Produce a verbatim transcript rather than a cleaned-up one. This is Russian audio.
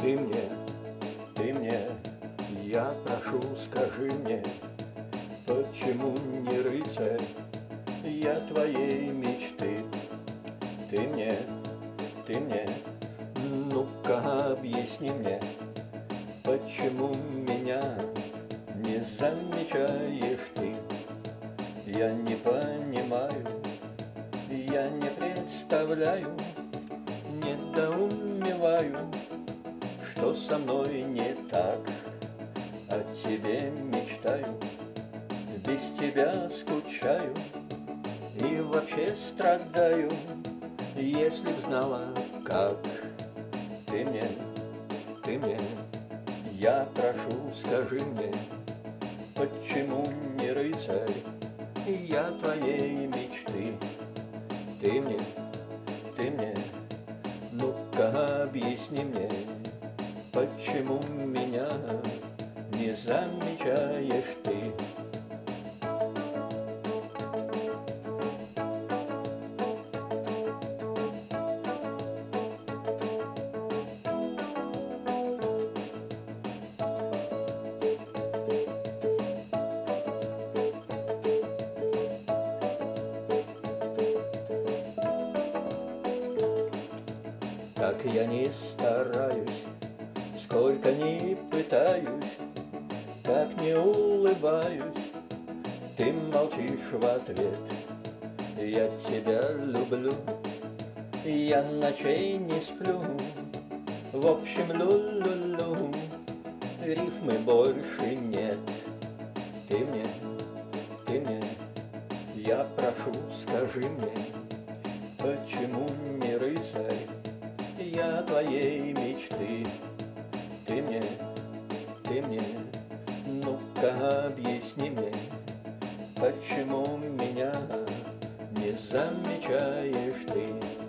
Ты мне, ты мне, я прошу, скажи мне, почему не рыцарь я твоей мечты? Ты мне, ты мне, ну-ка объясни мне, почему меня не замечаешь ты? Я не понимаю, я не представляю, недоумеваю, что со мной не так. О тебе мечтаю, без тебя скучаю и вообще страдаю, если б знала, как. Ты мне, ты мне, я прошу, скажи мне, почему не рыцарь я твоей мечты? Ты мне, ты мне, ну-ка объясни мне, почему меня не замечаешь ты? Как я не стараюсь, сколько ни пытаюсь, как не улыбаюсь, ты молчишь в ответ. Я тебя люблю, я ночей не сплю, в общем, лю-лю-лю, рифмы больше нет. Ты мне, ты мне, я прошу, скажи мне, почему не рыцарь я твоей мечты? Ты мне, ты мне, ну-ка объясни мне, почему меня не замечаешь ты?